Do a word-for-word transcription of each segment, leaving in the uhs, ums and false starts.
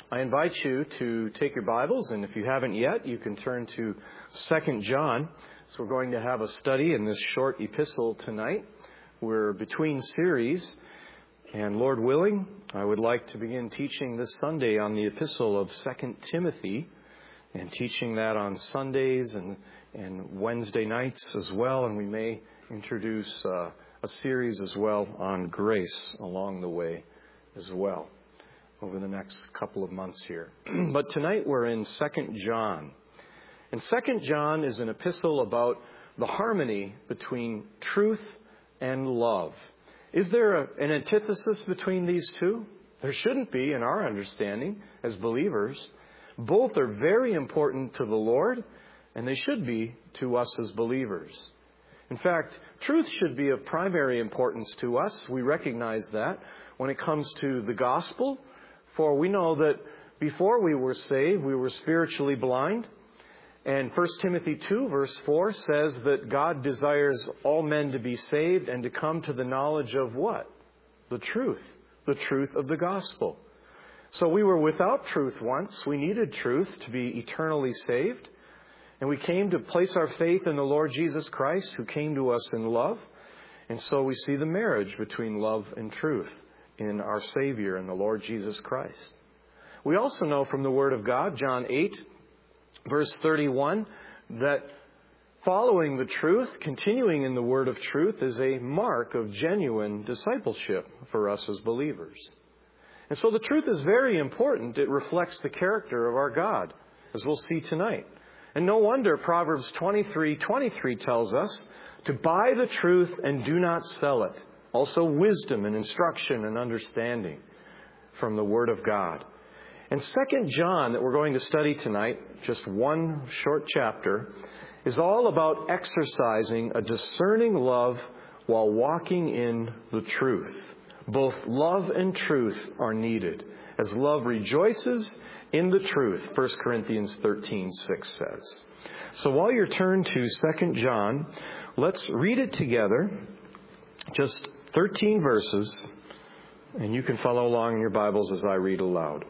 I invite you to take your Bibles, and if you haven't yet, you can turn to Second John. So we're going to have a study in this short epistle tonight. We're between series, and Lord willing, I would like to begin teaching this Sunday on the epistle of Second Timothy, and teaching that on Sundays and, and Wednesday nights as well, and we may introduce uh, a series as well on grace along the way as well over the next couple of months here. But tonight we're in Second John. And Second John is an epistle about the harmony between truth and love. Is there a, an antithesis between these two? There shouldn't be in our understanding as believers. Both are very important to the Lord, and they should be to us as believers. In fact, truth should be of primary importance to us. We recognize that when it comes to the gospel. For we know that before we were saved, we were spiritually blind. And First Timothy two, verse four says that God desires all men to be saved and to come to the knowledge of what? The truth. The truth of the gospel. So we were without truth once. We needed truth to be eternally saved. And we came to place our faith in the Lord Jesus Christ, who came to us in love. And so we see the marriage between love and truth in our Savior and the Lord Jesus Christ. We also know from the Word of God, John eight, verse thirty-one, that following the truth, continuing in the word of truth, is a mark of genuine discipleship for us as believers. And so the truth is very important. It reflects the character of our God, as we'll see tonight. And no wonder Proverbs twenty-three twenty-three tells us to buy the truth and do not sell it. Also wisdom and instruction and understanding from the Word of God. And Second John that we're going to study tonight, just one short chapter, is all about exercising a discerning love while walking in the truth. Both love and truth are needed, as love rejoices in the truth, First Corinthians thirteen six says. So while you're turned to Second John, let's read it together, just thirteen verses, and you can follow along in your Bibles as I read aloud.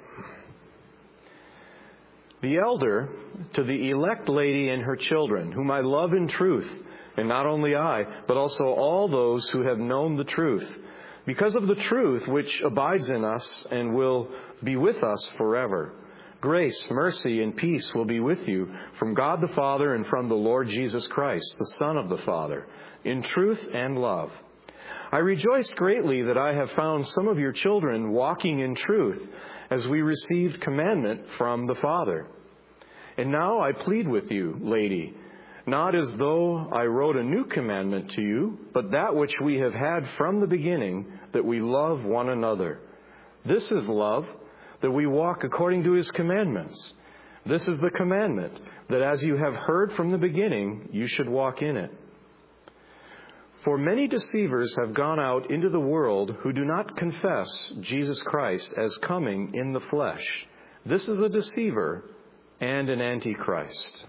The elder to the elect lady and her children, whom I love in truth, and not only I, but also all those who have known the truth, because of the truth which abides in us and will be with us forever. Grace, mercy, and peace will be with you from God the Father and from the Lord Jesus Christ, the Son of the Father, in truth and love. I rejoiced greatly that I have found some of your children walking in truth, as we received commandment from the Father. And now I plead with you, lady, not as though I wrote a new commandment to you, but that which we have had from the beginning, that we love one another. This is love, that we walk according to His commandments. This is the commandment, that as you have heard from the beginning, you should walk in it. For many deceivers have gone out into the world who do not confess Jesus Christ as coming in the flesh. This is a deceiver and an antichrist.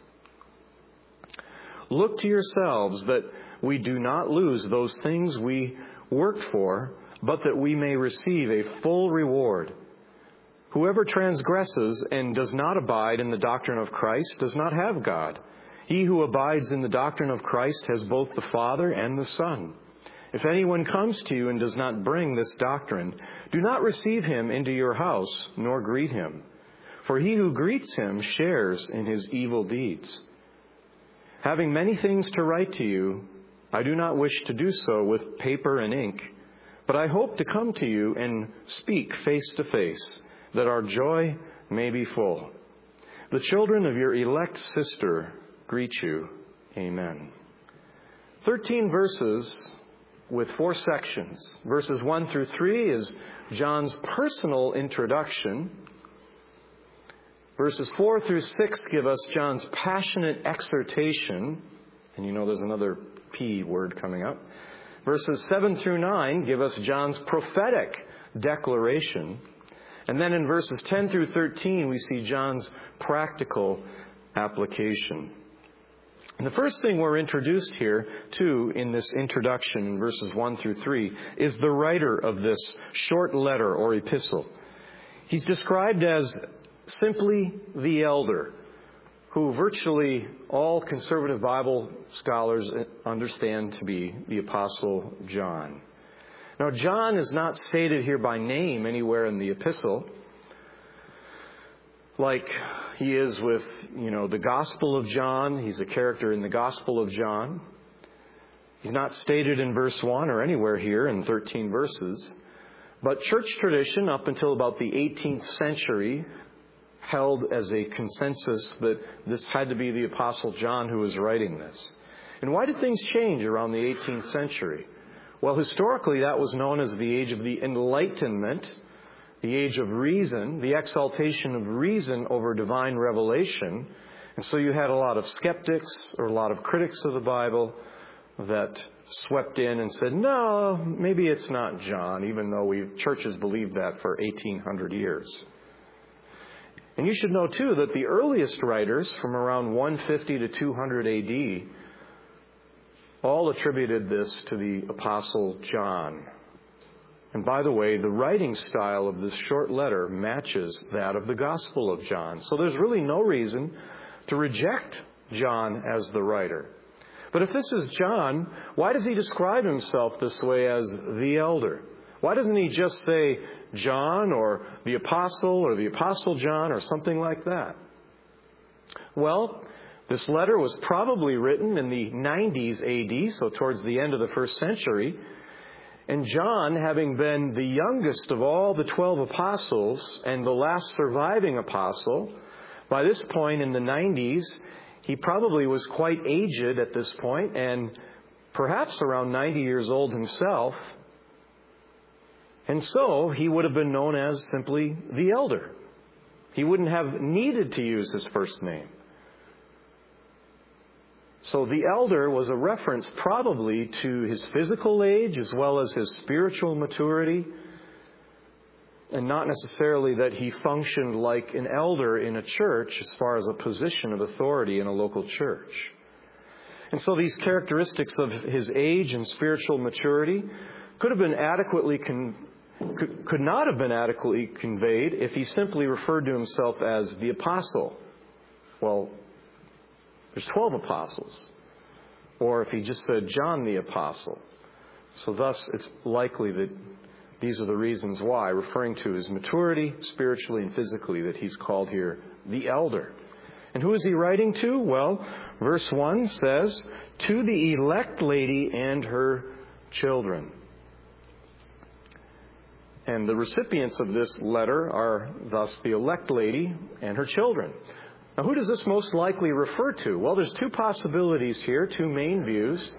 Look to yourselves that we do not lose those things we worked for, but that we may receive a full reward. Whoever transgresses and does not abide in the doctrine of Christ does not have God. He who abides in the doctrine of Christ has both the Father and the Son. If anyone comes to you and does not bring this doctrine, do not receive him into your house, nor greet him. For he who greets him shares in his evil deeds. Having many things to write to you, I do not wish to do so with paper and ink, but I hope to come to you and speak face to face, that our joy may be full. The children of your elect sister greet you. Amen. Thirteen verses with four sections. Verses one through three is John's personal introduction. Verses four through six give us John's passionate exhortation. And you know there's another P word coming up. Verses seven through nine give us John's prophetic declaration. And then in verses ten through thirteen, we see John's practical application. And the first thing we're introduced here to in this introduction in verses one through three is the writer of this short letter or epistle. He's described as simply the elder, who virtually all conservative Bible scholars understand to be the Apostle John. Now, John is not stated here by name anywhere in the epistle, like he is with, you know, the Gospel of John. He's a character in the Gospel of John. He's not stated in verse one or anywhere here in thirteen verses. But church tradition up until about the eighteenth century held as a consensus that this had to be the Apostle John who was writing this. And why did things change around the eighteenth century? Well, historically, that was known as the age of the Enlightenment, the age of reason, the exaltation of reason over divine revelation. And so you had a lot of skeptics or a lot of critics of the Bible that swept in and said, no, maybe it's not John, even though we churches believed that for eighteen hundred years. And you should know, too, that the earliest writers from around one fifty to two hundred A D all attributed this to the Apostle John. And by the way, the writing style of this short letter matches that of the Gospel of John. So there's really no reason to reject John as the writer. But if this is John, why does he describe himself this way as the elder? Why doesn't he just say John or the apostle or the Apostle John or something like that? Well, this letter was probably written in the nineties A D, so towards the end of the first century. And John, having been the youngest of all the twelve apostles and the last surviving apostle, by this point in the nineties, he probably was quite aged at this point and perhaps around ninety years old himself. And so he would have been known as simply the elder. He wouldn't have needed to use his first name. So the elder was a reference probably to his physical age as well as his spiritual maturity, and not necessarily that he functioned like an elder in a church as far as a position of authority in a local church. And so these characteristics of his age and spiritual maturity could have been adequately con- could, could not have been adequately conveyed if he simply referred to himself as the apostle. Well, there's twelve apostles. Or if he just said John the apostle. So thus it's likely that these are the reasons why, referring to his maturity, spiritually and physically, that he's called here the elder. And who is he writing to? Well, verse one says, to the elect lady and her children. And the recipients of this letter are thus the elect lady and her children. Now, who does this most likely refer to? Well, there's two possibilities here, two main views.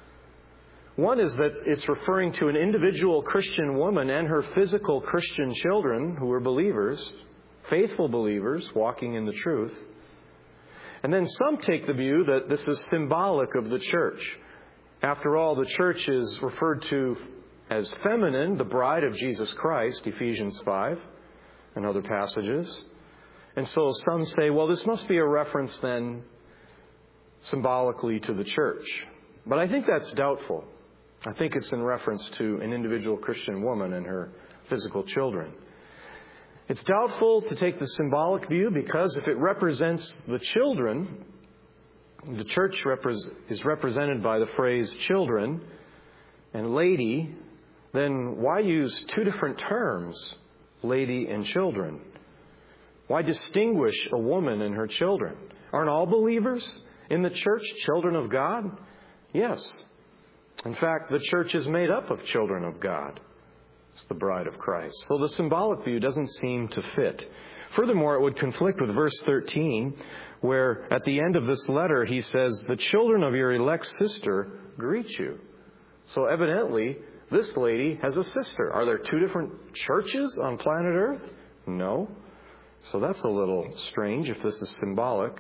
One is that it's referring to an individual Christian woman and her physical Christian children who are believers, faithful believers, walking in the truth. And then some take the view that this is symbolic of the church. After all, the church is referred to as feminine, the bride of Jesus Christ, Ephesians five, and other passages. And so some say, well, this must be a reference then symbolically to the church. But I think that's doubtful. I think it's in reference to an individual Christian woman and her physical children. It's doubtful to take the symbolic view because if it represents the children, the church repre- is represented by the phrase children and lady, then why use two different terms, lady and children? Why distinguish a woman and her children? Aren't all believers in the church children of God? Yes. In fact, the church is made up of children of God. It's the bride of Christ. So the symbolic view doesn't seem to fit. Furthermore, it would conflict with verse thirteen, where at the end of this letter he says, the children of your elect sister greet you. So evidently, this lady has a sister. Are there two different churches on planet Earth? No. So that's a little strange if this is symbolic.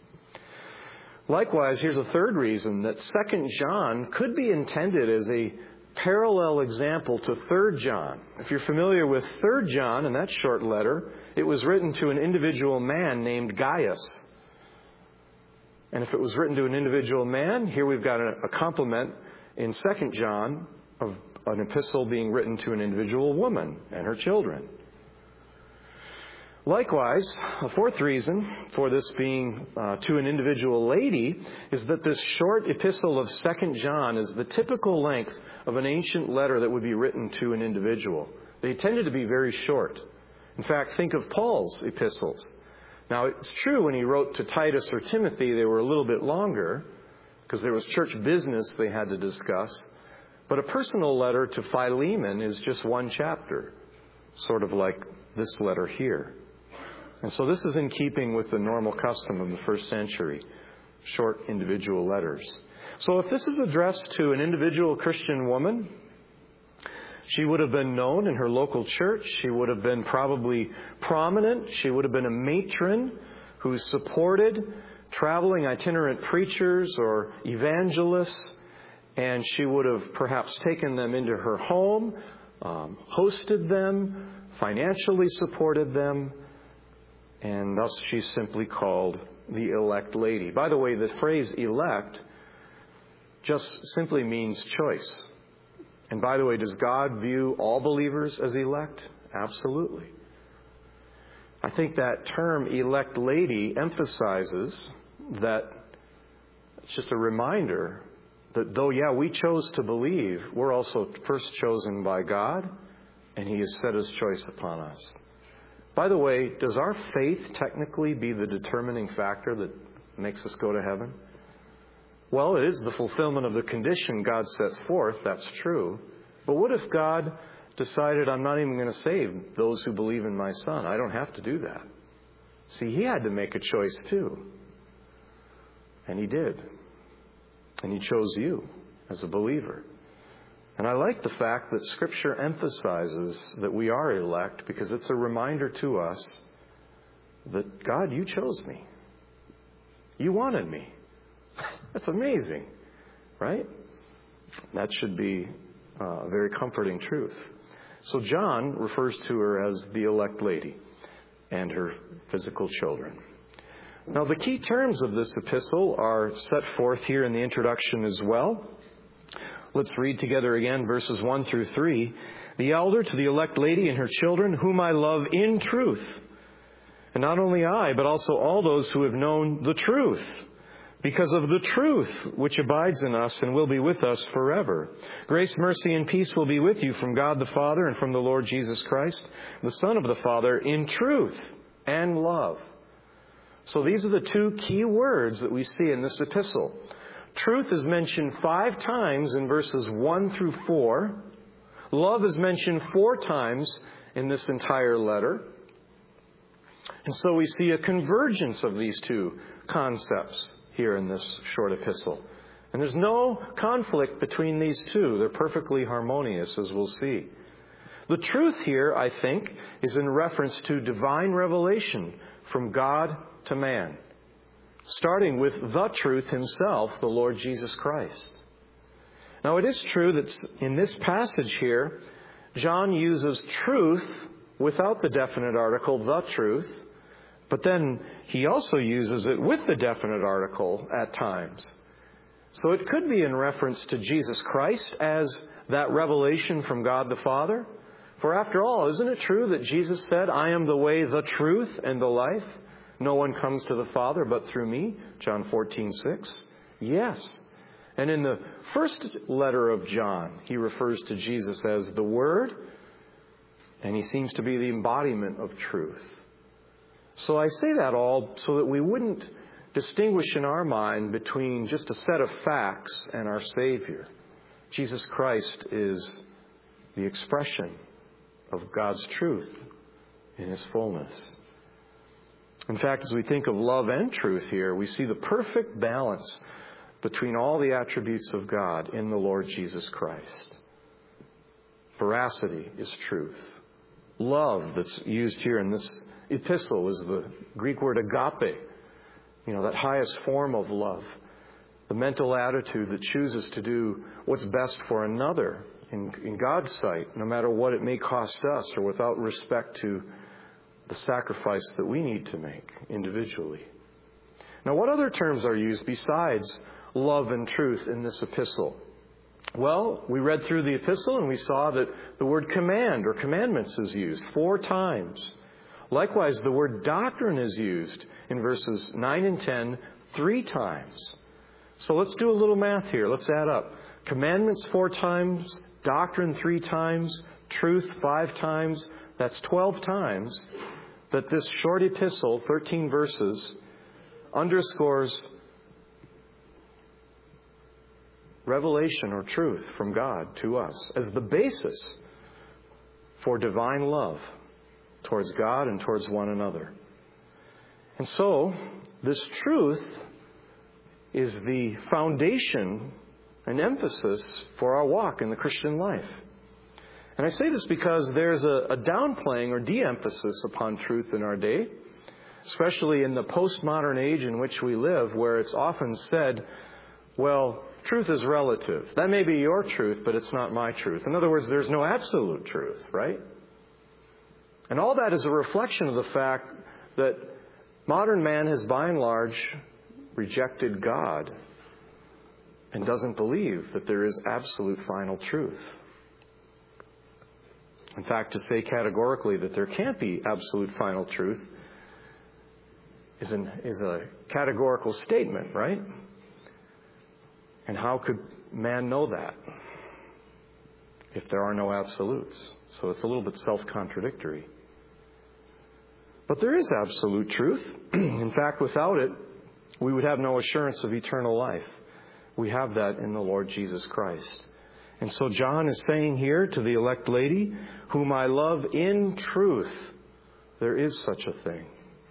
Likewise, here's a third reason that Second John could be intended as a parallel example to Third John. If you're familiar with Third John and that short letter, it was written to an individual man named Gaius. And if it was written to an individual man, here we've got a, a complement in Second John of an epistle being written to an individual woman and her children. Likewise, a fourth reason for this being uh, to an individual lady is that this short epistle of Second John is the typical length of an ancient letter that would be written to an individual. They tended to be very short. In fact, think of Paul's epistles. Now, it's true when he wrote to Titus or Timothy, they were a little bit longer because there was church business they had to discuss. But a personal letter to Philemon is just one chapter, sort of like this letter here. And so this is in keeping with the normal custom of the first century, short individual letters. So if this is addressed to an individual Christian woman, she would have been known in her local church. She would have been probably prominent. She would have been a matron who supported traveling itinerant preachers or evangelists. And she would have perhaps taken them into her home, um, hosted them, financially supported them. And thus she's simply called the elect lady. By the way, the phrase elect just simply means choice. And by the way, does God view all believers as elect? Absolutely. I think that term elect lady emphasizes that it's just a reminder that though, yeah, we chose to believe, we're also first chosen by God, and He has set His choice upon us. By the way, does our faith technically be the determining factor that makes us go to heaven? Well, it is the fulfillment of the condition God sets forth. That's true. But what if God decided, I'm not even going to save those who believe in my Son? I don't have to do that. See, He had to make a choice too. And He did. And He chose you as a believer. And I like the fact that Scripture emphasizes that we are elect because it's a reminder to us that, God, you chose me. You wanted me. That's amazing, right? That should be a very comforting truth. So John refers to her as the elect lady and her physical children. Now, the key terms of this epistle are set forth here in the introduction as well. Let's read together again verses one through three. The elder to the elect lady and her children, whom I love in truth. And not only I, but also all those who have known the truth, because of the truth which abides in us and will be with us forever. Grace, mercy, and peace will be with you from God the Father and from the Lord Jesus Christ, the Son of the Father, in truth and love. So these are the two key words that we see in this epistle. Truth is mentioned five times in verses one through four. Love is mentioned four times in this entire letter. And so we see a convergence of these two concepts here in this short epistle. And there's no conflict between these two. They're perfectly harmonious, as we'll see. The truth here, I think, is in reference to divine revelation from God to man, starting with the truth Himself, the Lord Jesus Christ. Now, it is true that in this passage here, John uses truth without the definite article, the truth, but then he also uses it with the definite article at times. So it could be in reference to Jesus Christ as that revelation from God the Father. For after all, isn't it true that Jesus said, I am the way, the truth, and the life? No one comes to the Father but through me. John fourteen six. Yes. And in the first letter of John, he refers to Jesus as the Word, and He seems to be the embodiment of truth. So I say that all so that we wouldn't distinguish in our mind between just a set of facts and our Savior. Jesus Christ is the expression of God's truth in His fullness. In fact, as we think of love and truth here, we see the perfect balance between all the attributes of God in the Lord Jesus Christ. Veracity is truth. Love that's used here in this epistle is the Greek word agape. You know, that highest form of love. The mental attitude that chooses to do what's best for another in, in God's sight, no matter what it may cost us or without respect to the sacrifice that we need to make individually. Now, what other terms are used besides love and truth in this epistle? Well, we read through the epistle and we saw that the word command or commandments is used four times. Likewise, the word doctrine is used in verses nine and ten three times. So let's do a little math here. Let's add up. Commandments four times, doctrine three times, truth five times. That's twelve times that this short epistle, thirteen verses, underscores revelation or truth from God to us as the basis for divine love towards God and towards one another. And so, this truth is the foundation and emphasis for our walk in the Christian life. And I say this because there's a, a downplaying or de-emphasis upon truth in our day, especially in the postmodern age in which we live, where it's often said, well, truth is relative. That may be your truth, but it's not my truth. In other words, there's no absolute truth, right? And all that is a reflection of the fact that modern man has by and large rejected God and doesn't believe that there is absolute final truth. In fact, to say categorically that there can't be absolute final truth is, an, is a categorical statement, right? And how could man know that if there are no absolutes? So it's a little bit self-contradictory. But there is absolute truth. In fact, without it, we would have no assurance of eternal life. We have that in the Lord Jesus Christ. And so John is saying here to the elect lady, whom I love in truth, there is such a thing.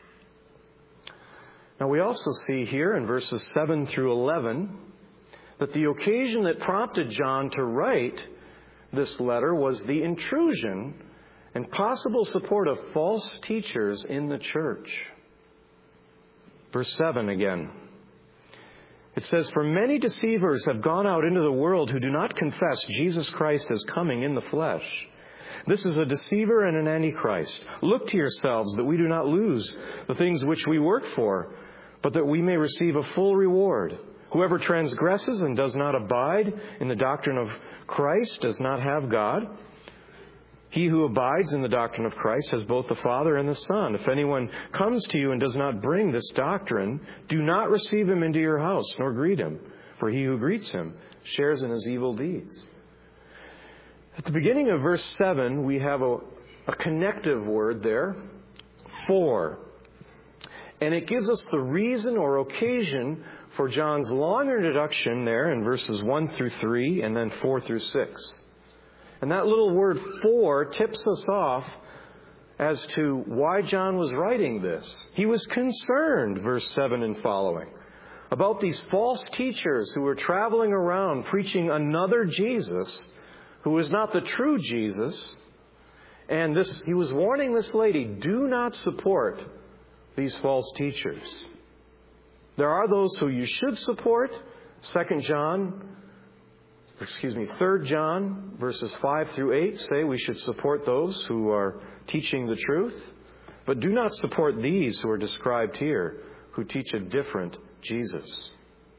Now we also see here in verses seven through eleven that the occasion that prompted John to write this letter was the intrusion and possible support of false teachers in the church. Verse seven again. It says, "For many deceivers have gone out into the world who do not confess Jesus Christ as coming in the flesh. This is a deceiver and an antichrist. Look to yourselves that we do not lose the things which we work for, but that we may receive a full reward. Whoever transgresses and does not abide in the doctrine of Christ does not have God. He who abides in the doctrine of Christ has both the Father and the Son. If anyone comes to you and does not bring this doctrine, do not receive him into your house, nor greet him, for he who greets him shares in his evil deeds." At the beginning of verse seven, we have a, a connective word there, for. And it gives us the reason or occasion for John's long introduction there in verses one through three and then four through six. And that little word "for" tips us off as to why John was writing this. He was concerned, verse seven and following, about these false teachers who were traveling around preaching another Jesus who was not the true Jesus. And this, he was warning this lady, do not support these false teachers. There are those who you should support. Second John Excuse me, Third John, verses five through eight say we should support those who are teaching the truth. But do not support these who are described here, who teach a different Jesus.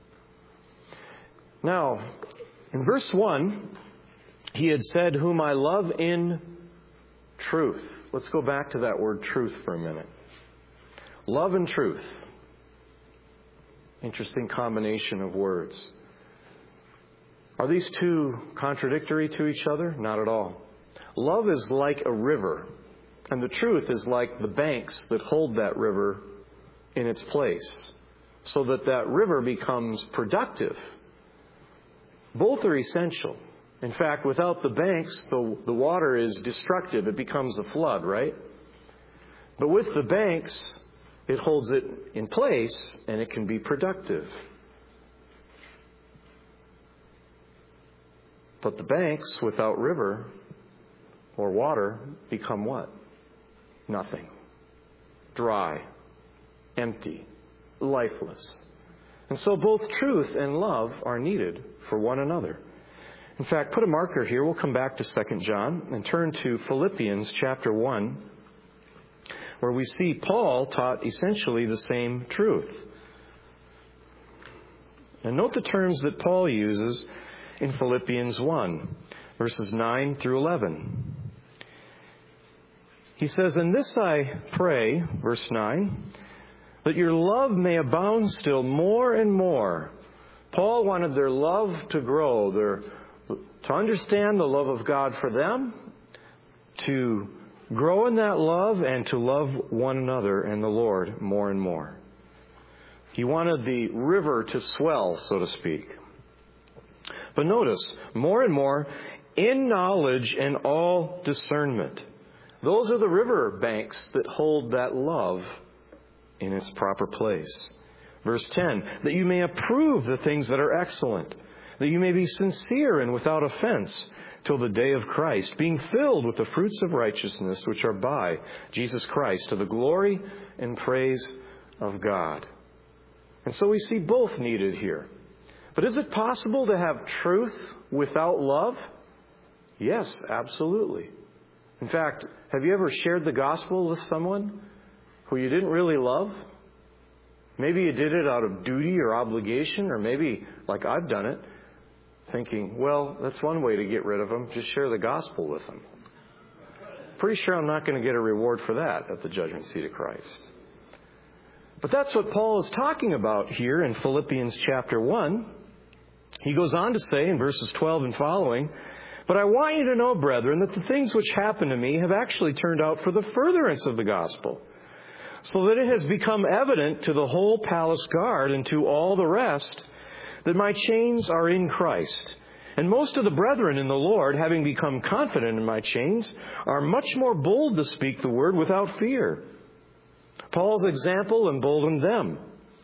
Now, in verse one, he had said, "Whom I love in truth." Let's go back to that word truth for a minute. Love and truth. Interesting combination of words. Are these two contradictory to each other? Not at all. Love is like a river, and the truth is like the banks that hold that river in its place, so that that river becomes productive. Both are essential. In fact, without the banks, the, the water is destructive. It becomes a flood, right? But with the banks, it holds it in place, and it can be productive. But the banks without river or water become what? Nothing. Dry, empty, lifeless. And so both truth and love are needed for one another. In fact, put a marker here. We'll come back to Second John and turn to Philippians chapter one, where we see Paul taught essentially the same truth. And note the terms that Paul uses in Philippians one, verses nine through eleven. He says, "And this I pray," verse nine, "that your love may abound still more and more." Paul wanted their love to grow, their, to understand the love of God for them, to grow in that love, and to love one another and the Lord more and more. He wanted the river to swell, so to speak. But notice, more and more, in knowledge and all discernment. Those are the river banks that hold that love in its proper place. Verse ten, "that you may approve the things that are excellent, that you may be sincere and without offense till the day of Christ, being filled with the fruits of righteousness which are by Jesus Christ, to the glory and praise of God." And so we see both needed here. But is it possible to have truth without love? Yes, absolutely. In fact, have you ever shared the gospel with someone who you didn't really love? Maybe you did it out of duty or obligation, or maybe, like I've done it, thinking, well, that's one way to get rid of them. Just share the gospel with them. Pretty sure I'm not going to get a reward for that at the judgment seat of Christ. But that's what Paul is talking about here in Philippians chapter one. He goes on to say in verses twelve and following, "But I want you to know, brethren, that the things which happened to me have actually turned out for the furtherance of the gospel, so that it has become evident to the whole palace guard and to all the rest that my chains are in Christ. And most of the brethren in the Lord, having become confident in my chains, are much more bold to speak the word without fear." Paul's example emboldened them.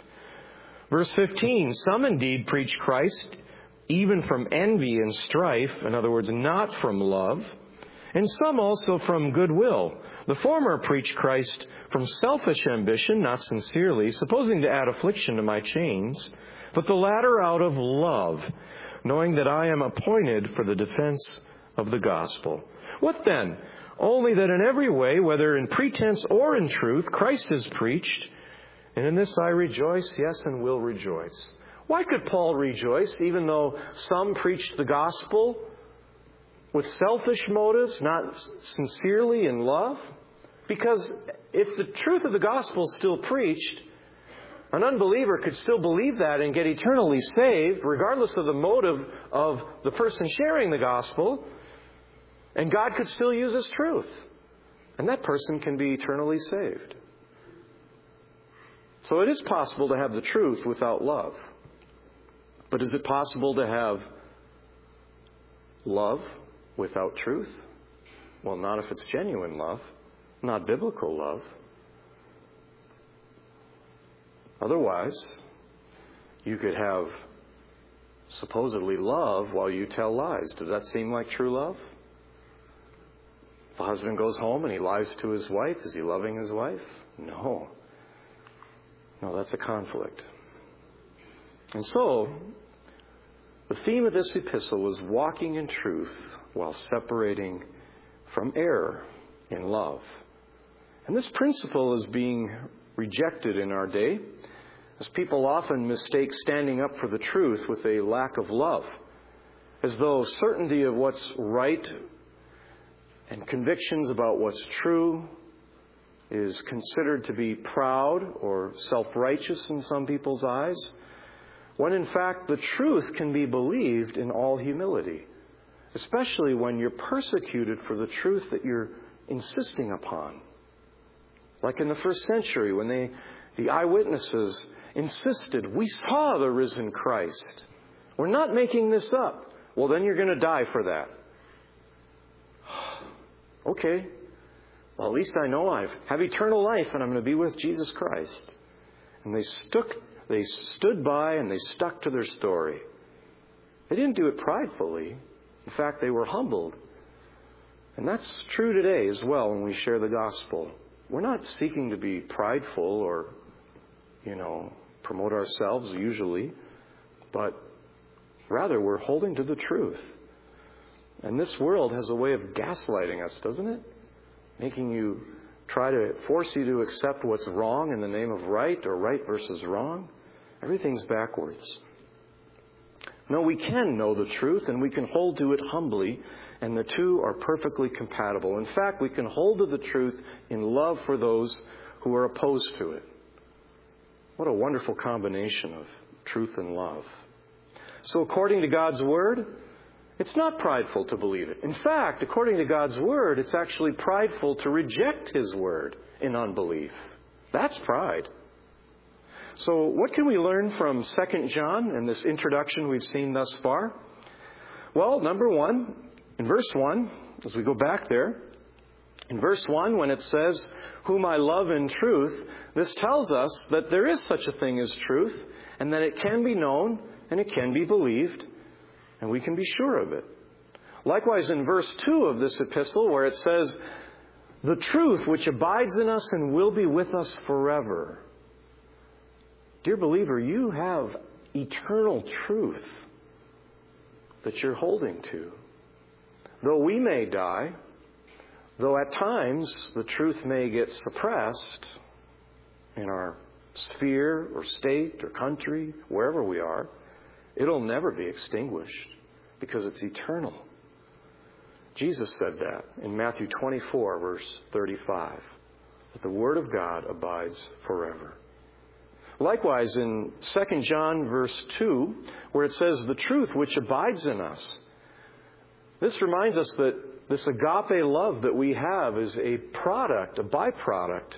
Verse fifteen, "Some indeed preach Christ, even from envy and strife," in other words, not from love, "and some also from goodwill. The former preach Christ from selfish ambition, not sincerely, supposing to add affliction to my chains, but the latter out of love, knowing that I am appointed for the defense of the gospel. What then? Only that in every way, whether in pretense or in truth, Christ is preached, and in this I rejoice, yes, and will rejoice." Why could Paul rejoice, even though some preached the gospel with selfish motives, not sincerely in love? Because if the truth of the gospel is still preached, an unbeliever could still believe that and get eternally saved, regardless of the motive of the person sharing the gospel, and God could still use His truth, and that person can be eternally saved. So it is possible to have the truth without love. But is it possible to have love without truth? Well, not if it's genuine love, not biblical love. Otherwise, you could have supposedly love while you tell lies. Does that seem like true love? If a husband goes home and he lies to his wife, is he loving his wife? No. No, that's a conflict. And so, the theme of this epistle is walking in truth while separating from error in love. And this principle is being rejected in our day, as people often mistake standing up for the truth with a lack of love, as though certainty of what's right and convictions about what's true is considered to be proud or self-righteous in some people's eyes, when in fact the truth can be believed in all humility, especially when you're persecuted for the truth that you're insisting upon. Like in the first century, when they, the eyewitnesses insisted, "We saw the risen Christ. We're not making this up." Well, then you're going to die for that. Okay. Well, at least I know I have eternal life and I'm going to be with Jesus Christ. And they stuck, they stood by and they stuck to their story. They didn't do it pridefully. In fact, they were humbled. And that's true today as well when we share the gospel. We're not seeking to be prideful or, you know, promote ourselves usually, but rather we're holding to the truth. And this world has a way of gaslighting us, doesn't it? Making you try to force you to accept what's wrong in the name of right, or right versus wrong. Everything's backwards. No, we can know the truth and we can hold to it humbly And the two are perfectly compatible. In fact, we can hold to the truth in love for those who are opposed to it. What a wonderful combination of truth and love. So according to God's Word, it's not prideful to believe it. In fact, according to God's Word, it's actually prideful to reject His Word in unbelief. That's pride. So what can we learn from Second John and this introduction we've seen thus far? Well, number one, in verse one, as we go back there, in verse one, when it says, whom I love in truth, this tells us that there is such a thing as truth, and that it can be known, and it can be believed, and we can be sure of it. Likewise, in verse two of this epistle, where it says, the truth which abides in us and will be with us forever. Dear believer, you have eternal truth that you're holding to. Though we may die, though at times the truth may get suppressed in our sphere or state or country, wherever we are, it'll never be extinguished because it's eternal. Jesus said that in Matthew twenty-four, verse thirty-five, that the Word of God abides forever. Likewise, in Second John, verse two, where it says, the truth which abides in us, this reminds us that this agape love that we have is a product, a byproduct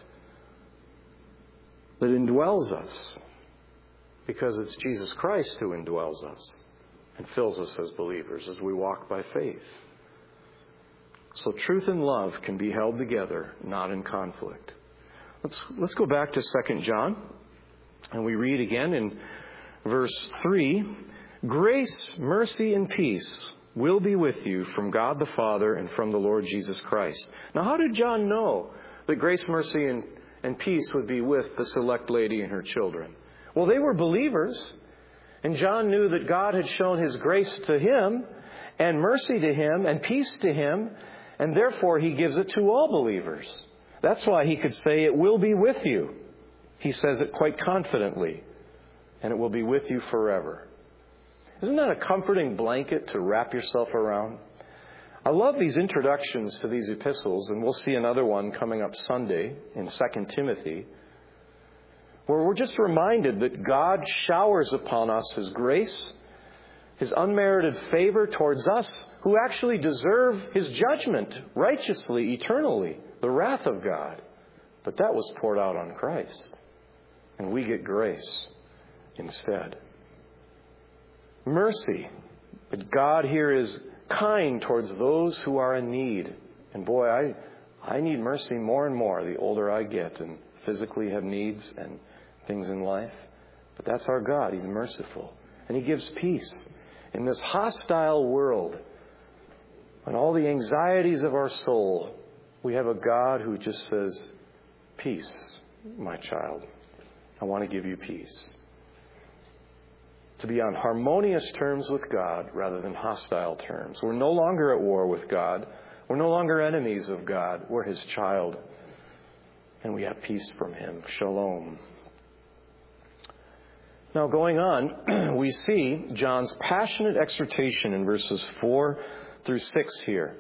that indwells us, because it's Jesus Christ who indwells us and fills us as believers as we walk by faith. So truth and love can be held together, not in conflict. Let's let's go back to Second John, and we read again in verse three, grace, mercy, and peace will be with you from God the Father and from the Lord Jesus Christ. Now, how did John know that grace, mercy, and, and peace would be with the select lady and her children? Well, they were believers, and John knew that God had shown His grace to him, and mercy to him, and peace to him, and therefore He gives it to all believers. That's why he could say, it will be with you. He says it quite confidently, and it will be with you forever. Isn't that a comforting blanket to wrap yourself around? I love these introductions to these epistles, and we'll see another one coming up Sunday in Second Timothy, where we're just reminded that God showers upon us His grace, His unmerited favor towards us who actually deserve His judgment righteously, eternally, the wrath of God. But that was poured out on Christ, and we get grace instead. Mercy, that God here is kind towards those who are in need. And boy, I I need mercy more and more the older I get and physically have needs and things in life. But that's our God. He's merciful. And He gives peace. In this hostile world, and all the anxieties of our soul, we have a God who just says, peace, my child. I want to give you peace. To be on harmonious terms with God rather than hostile terms. We're no longer at war with God. We're no longer enemies of God. We're His child. And we have peace from Him. Shalom. Now going on, we see John's passionate exhortation in verses four through six here.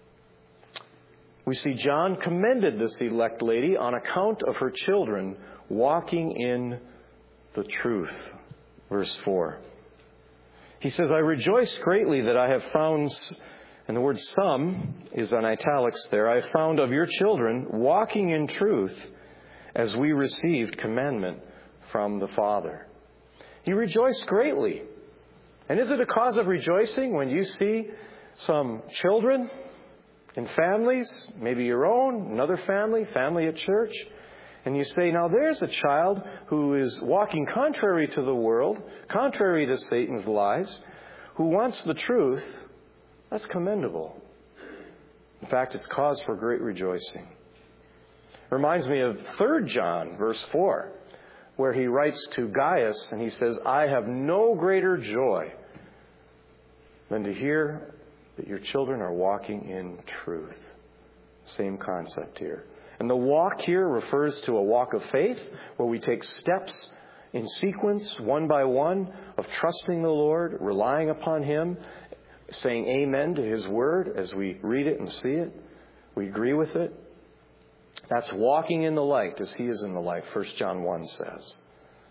We see John commended this elect lady on account of her children walking in the truth. Verse four. He says, I rejoice greatly that I have found, and the word some is on italics there, I have found of your children walking in truth as we received commandment from the Father. He rejoiced greatly. And is it a cause of rejoicing when you see some children in families, maybe your own, another family, family at church, and you say, now there's a child who is walking contrary to the world, contrary to Satan's lies, who wants the truth? That's commendable. In fact, it's cause for great rejoicing. It reminds me of Third John, verse four, where he writes to Gaius and he says, I have no greater joy than to hear that your children are walking in truth. Same concept here. And the walk here refers to a walk of faith where we take steps in sequence, one by one, of trusting the Lord, relying upon Him, saying amen to His Word as we read it and see it. We agree with it. That's walking in the light as He is in the light, First John one says.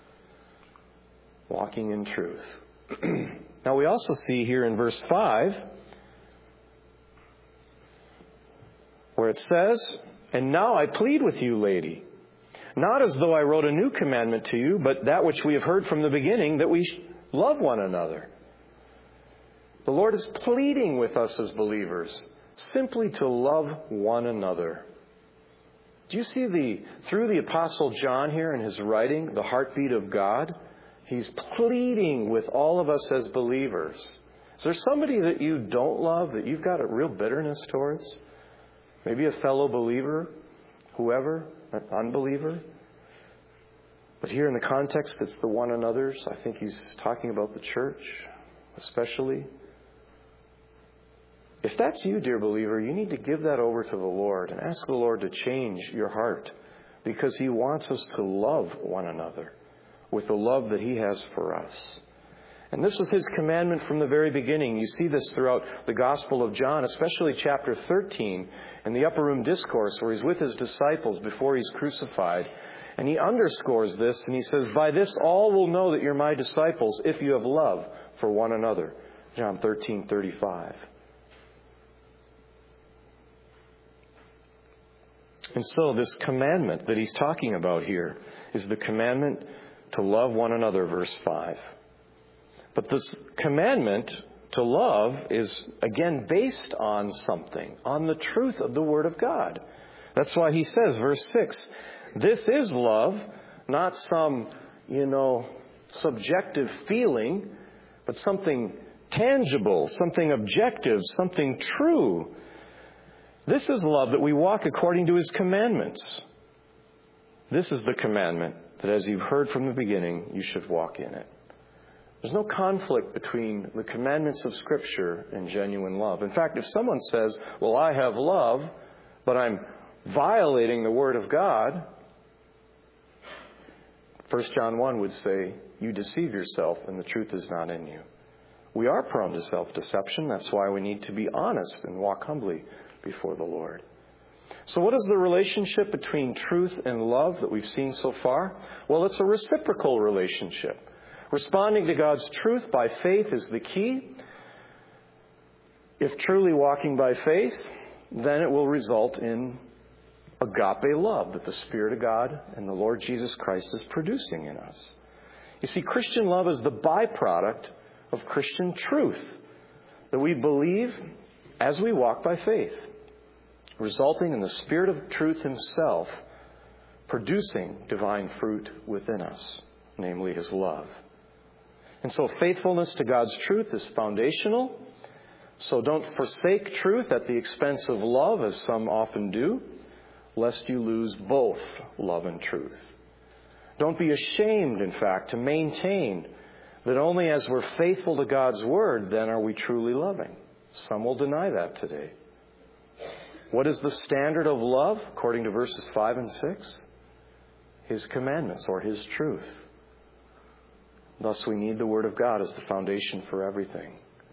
Walking in truth. Now we also see here in verse five, where it says, "And now I plead with you, lady, not as though I wrote a new commandment to you, but that which we have heard from the beginning, that we love one another." The Lord is pleading with us as believers simply to love one another. Do you see the, through the Apostle John here in his writing, the heartbeat of God? He's pleading with all of us as believers. Is there somebody that you don't love, that you've got a real bitterness towards? Maybe a fellow believer, whoever, an unbeliever. But here in the context, it's the one another's. I think he's talking about the church, especially. If that's you, dear believer, you need to give that over to the Lord and ask the Lord to change your heart, because He wants us to love one another with the love that He has for us. And this was His commandment from the very beginning. You see this throughout the Gospel of John, especially chapter thirteen in the Upper Room Discourse, where He's with His disciples before He's crucified. And He underscores this, and He says, "By this all will know that you're My disciples, if you have love for one another." John thirteen thirty-five. And so this commandment that He's talking about here is the commandment to love one another, verse five. But this commandment to love is, again, based on something, on the truth of the Word of God. That's why He says, verse six, "This is love, not some, you know, subjective feeling, but something tangible, something objective, something true. This is love, that we walk according to His commandments. This is the commandment, that as you've heard from the beginning, you should walk in it." There's no conflict between the commandments of Scripture and genuine love. In fact, if someone says, "Well, I have love, but I'm violating the Word of God," First John one would say, "You deceive yourself and the truth is not in you." We are prone to self-deception. That's why we need to be honest and walk humbly before the Lord. So what is the relationship between truth and love that we've seen so far? Well, it's a reciprocal relationship. Responding to God's truth by faith is the key. If truly walking by faith, then it will result in agape love that the Spirit of God and the Lord Jesus Christ is producing in us. You see, Christian love is the byproduct of Christian truth that we believe as we walk by faith, resulting in the Spirit of truth Himself producing divine fruit within us, namely His love. And so faithfulness to God's truth is foundational. So don't forsake truth at the expense of love, as some often do, lest you lose both love and truth. Don't be ashamed, in fact, to maintain that only as we're faithful to God's Word, then are we truly loving. Some will deny that today. What is the standard of love, according to verses five and six? His commandments, or His truth. Thus, we need the Word of God as the foundation for everything.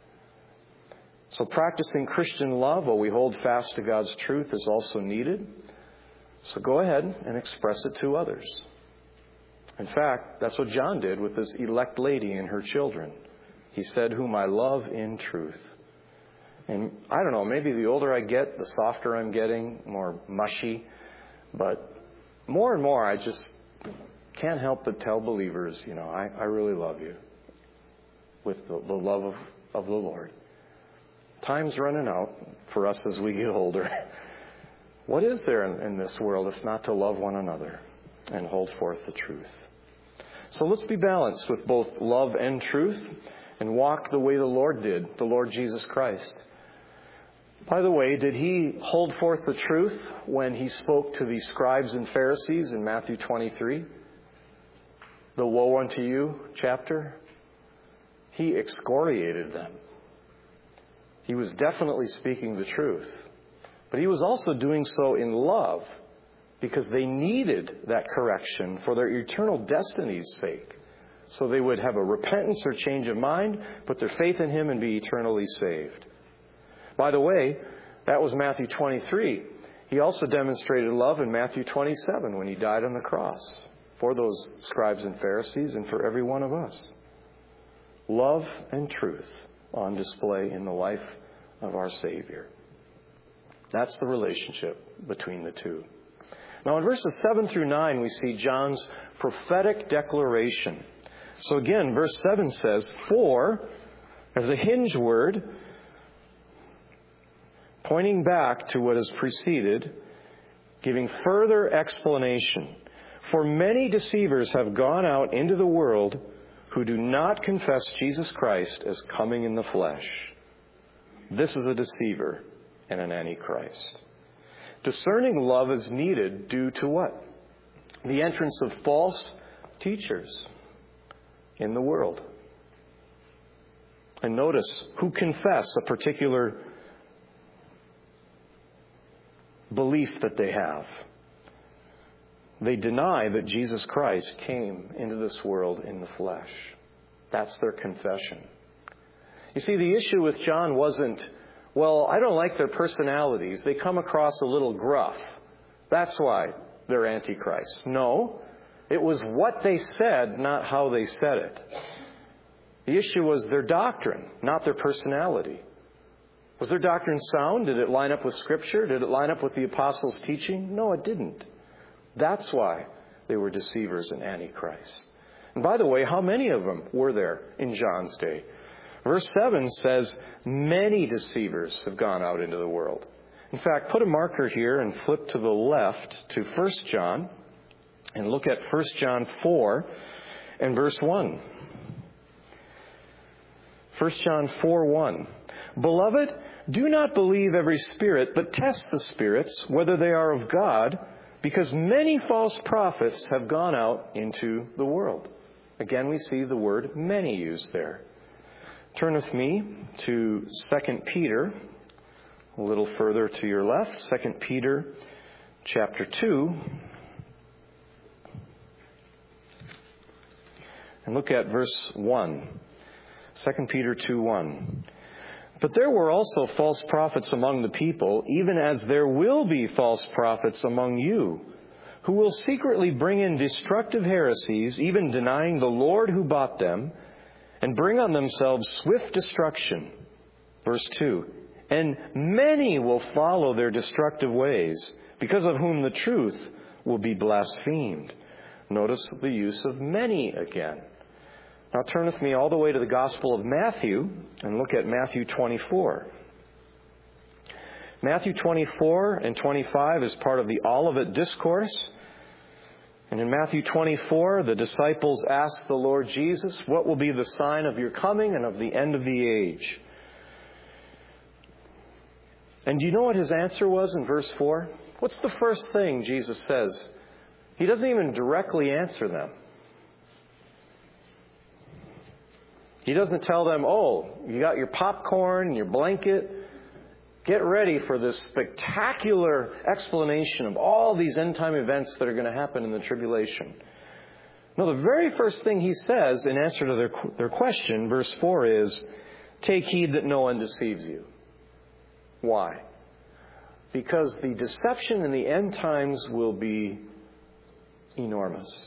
So practicing Christian love while we hold fast to God's truth is also needed. So go ahead and express it to others. In fact, that's what John did with this elect lady and her children. He said, "Whom I love in truth." And I don't know, maybe the older I get, the softer I'm getting, more mushy. But more and more, I just can't help but tell believers, you know, I, I really love you with the, the love of, of the Lord. Time's running out for us as we get older. What is there in, in this world if not to love one another and hold forth the truth? So let's be balanced with both love and truth and walk the way the Lord did, the Lord Jesus Christ. By the way, did He hold forth the truth when He spoke to the scribes and Pharisees in Matthew twenty-three? The woe unto you chapter? He excoriated them. He was definitely speaking the truth. But He was also doing so in love, because they needed that correction for their eternal destiny's sake. so they would have a repentance or change of mind, put their faith in Him, and be eternally saved. By the way, that was Matthew twenty-three. He also demonstrated love in Matthew twenty-seven when He died on the cross for those scribes and Pharisees and for every one of us. Love and truth on display in the life of our Savior. That's the relationship between the two. Now in verses seven through nine, we see John's prophetic declaration. So again, verse seven says, "For," as a hinge word, pointing back to what has preceded, giving further explanation. "For many deceivers have gone out into the world who do not confess Jesus Christ as coming in the flesh." This is a deceiver and an antichrist. Discerning love is needed due to what? The entrance of false teachers in the world. And notice who confess a particular belief that they have. They deny that Jesus Christ came into this world in the flesh. That's their confession. You see, the issue with John wasn't, well, I don't like their personalities. They come across a little gruff. That's why they're antichrists. No, it was what they said, not how they said it. The issue was their doctrine, not their personality. Was their doctrine sound? Did it line up with Scripture? Did it line up with the apostles' teaching? No, it didn't. That's why they were deceivers and antichrists. And by the way, how many of them were there in John's day? Verse seven says, many deceivers have gone out into the world. In fact, put a marker here and flip to the left to First John and look at First John four and verse one. First John four one. Beloved, do not believe every spirit, but test the spirits, whether they are of God, because many false prophets have gone out into the world. Again, we see the word many used there. Turn with me to Second Peter, a little further to your left. Second Peter chapter two. And look at verse one. Second Peter two one. But there were also false prophets among the people, even as there will be false prophets among you, who will secretly bring in destructive heresies, even denying the Lord who bought them, and bring on themselves swift destruction. Verse two. And many will follow their destructive ways, because of whom the truth will be blasphemed. Notice the use of many again. Now turn with me all the way to the Gospel of Matthew and look at Matthew twenty-four. Matthew twenty-four and twenty-five is part of the Olivet Discourse. And in Matthew twenty-four, the disciples ask the Lord Jesus, what will be the sign of your coming and of the end of the age? And do you know what his answer was in verse four? What's the first thing Jesus says? He doesn't even directly answer them. He doesn't tell them, oh, you got your popcorn and your blanket. Get ready for this spectacular explanation of all these end-time events that are going to happen in the tribulation. No, the very first thing he says in answer to their, their question, verse four, is, take heed that no one deceives you. Why? Because the deception in the end times will be enormous.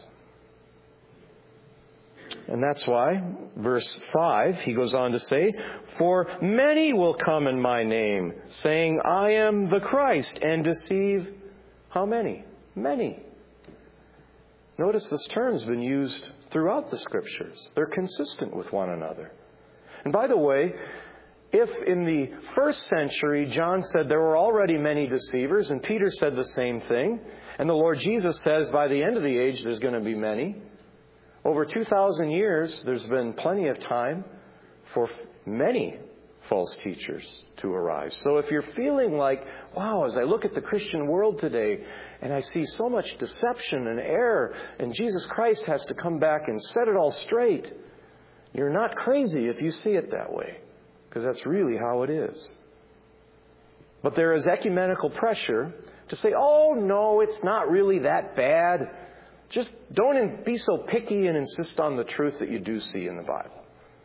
And that's why, verse five, he goes on to say, for many will come in my name, saying, I am the Christ, and deceive how many? Many. Notice this term's been used throughout the Scriptures. They're consistent with one another. And by the way, if in the first century John said there were already many deceivers, and Peter said the same thing, and the Lord Jesus says by the end of the age there's going to be many, over two thousand years, there's been plenty of time for many false teachers to arise. So if you're feeling like, wow, as I look at the Christian world today, and I see so much deception and error, and Jesus Christ has to come back and set it all straight, you're not crazy if you see it that way, because that's really how it is. But there is ecumenical pressure to say, oh, no, it's not really that bad. Just don't be so picky and insist on the truth that you do see in the Bible.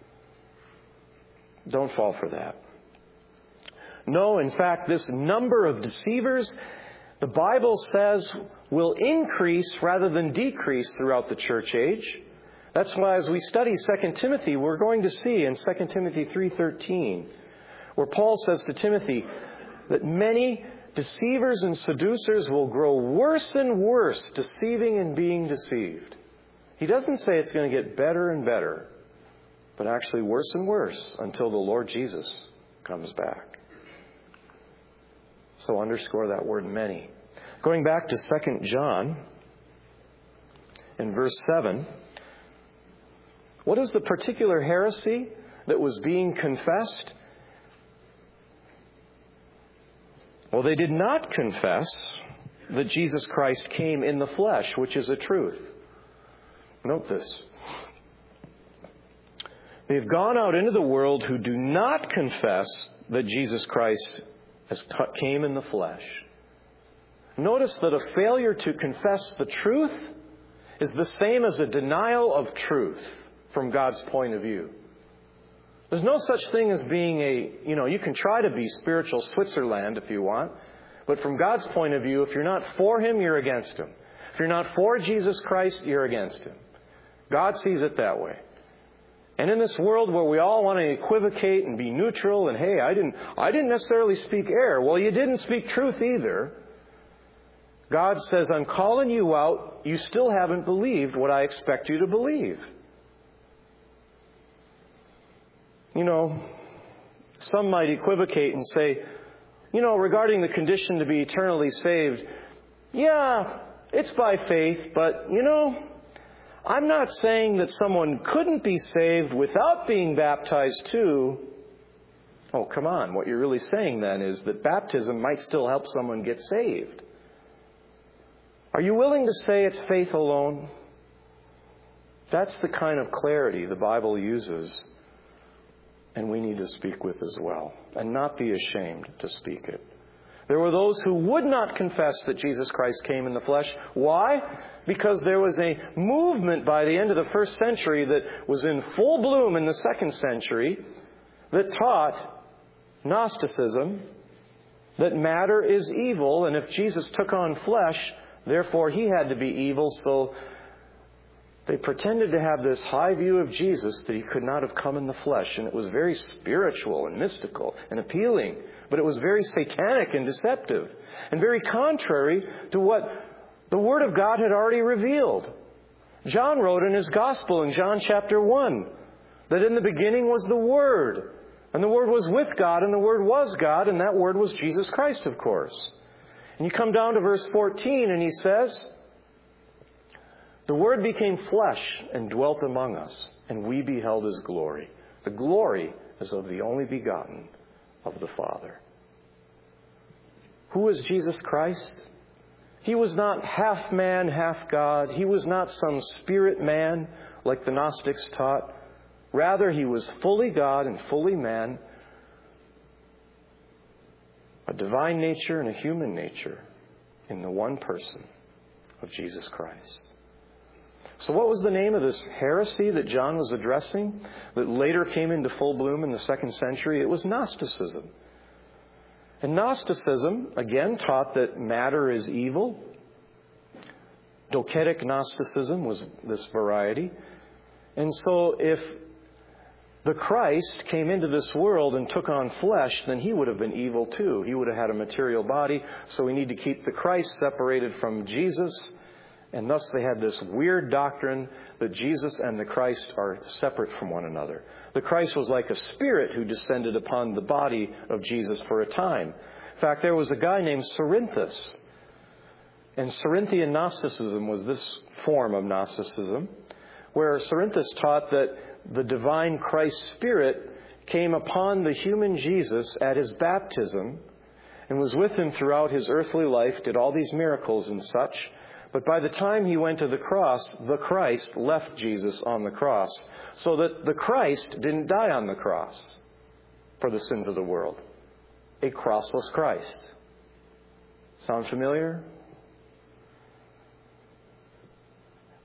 Don't fall for that. No, in fact, this number of deceivers, the Bible says, will increase rather than decrease throughout the church age. That's why as we study Second Timothy, we're going to see in Second Timothy three thirteen, where Paul says to Timothy that many deceivers and seducers will grow worse and worse, deceiving and being deceived. He doesn't say it's going to get better and better, but actually worse and worse until the Lord Jesus comes back. So underscore that word many. Going back to Second John, in verse seven, what is the particular heresy that was being confessed? Well, they did not confess that Jesus Christ came in the flesh, which is a truth. Note this. They've gone out into the world who do not confess that Jesus Christ has came in the flesh. Notice that a failure to confess the truth is the same as a denial of truth from God's point of view. There's no such thing as being a, you know, you can try to be spiritual Switzerland if you want, but from God's point of view, if you're not for Him, you're against Him. If you're not for Jesus Christ, you're against Him. God sees it that way. And in this world where we all want to equivocate and be neutral and, hey, I didn't, I didn't necessarily speak error. Well, you didn't speak truth either. God says, I'm calling you out. You still haven't believed what I expect you to believe. You know, some might equivocate and say, you know, regarding the condition to be eternally saved, yeah, it's by faith, but, you know, I'm not saying that someone couldn't be saved without being baptized too. Oh, come on. What you're really saying then is that baptism might still help someone get saved. Are you willing to say it's faith alone? That's the kind of clarity the Bible uses, and we need to speak with as well, and not be ashamed to speak it. There were those who would not confess that Jesus Christ came in the flesh. Why? Because there was a movement by the end of the first century that was in full bloom in the second century that taught Gnosticism, that matter is evil, and if Jesus took on flesh, therefore He had to be evil. So they pretended to have this high view of Jesus that He could not have come in the flesh. And it was very spiritual and mystical and appealing. But it was very satanic and deceptive. And very contrary to what the Word of God had already revealed. John wrote in his Gospel in John chapter one that in the beginning was the Word. And the Word was with God, and the Word was God, and that Word was Jesus Christ, of course. And you come down to verse fourteen, and he says, the Word became flesh and dwelt among us, and we beheld His glory. The glory is of the only begotten of the Father. Who is Jesus Christ? He was not half man, half God. He was not some spirit man like the Gnostics taught. Rather, He was fully God and fully man, a divine nature and a human nature in the one person of Jesus Christ. So what was the name of this heresy that John was addressing that later came into full bloom in the second century? It was Gnosticism. And Gnosticism, again, taught that matter is evil. Docetic Gnosticism was this variety. And so if the Christ came into this world and took on flesh, then He would have been evil too. He would have had a material body. So we need to keep the Christ separated from Jesus. And thus they had this weird doctrine that Jesus and the Christ are separate from one another. The Christ was like a spirit who descended upon the body of Jesus for a time. In fact, there was a guy named Cerinthus. And Cerinthian Gnosticism was this form of Gnosticism, where Cerinthus taught that the divine Christ Spirit came upon the human Jesus at His baptism and was with Him throughout His earthly life, did all these miracles and such. But by the time He went to the cross, the Christ left Jesus on the cross, so that the Christ didn't die on the cross for the sins of the world. A crossless Christ. Sound familiar?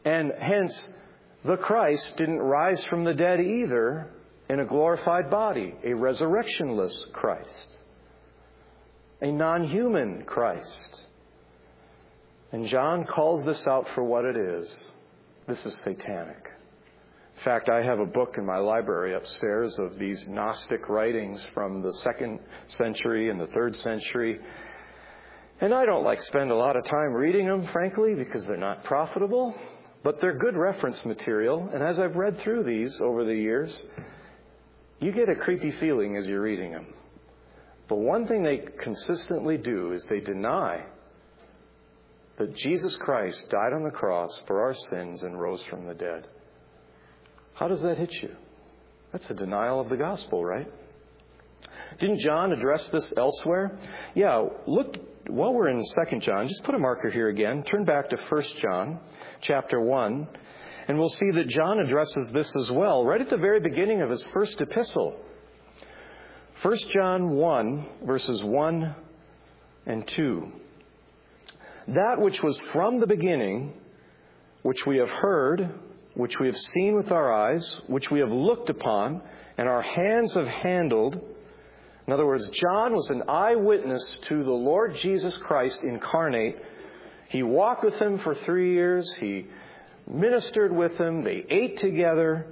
And hence, the Christ didn't rise from the dead either in a glorified body, a resurrectionless Christ, a non-human Christ. And John calls this out for what it is. This is satanic. In fact, I have a book in my library upstairs of these Gnostic writings from the second century and the third century. And I don't like spend a lot of time reading them, frankly, because they're not profitable. But they're good reference material. And as I've read through these over the years, you get a creepy feeling as you're reading them. But one thing they consistently do is they deny that Jesus Christ died on the cross for our sins and rose from the dead. How does that hit you? That's a denial of the gospel, right? Didn't John address this elsewhere? Yeah, look, while we're in Second John, just put a marker here again. Turn back to First John, chapter one, and we'll see that John addresses this as well, right at the very beginning of his first epistle. First John one, verses one and two. That which was from the beginning, which we have heard, which we have seen with our eyes, which we have looked upon, and our hands have handled. In other words, John was an eyewitness to the Lord Jesus Christ incarnate. He walked with him for three years. He ministered with him. They ate together.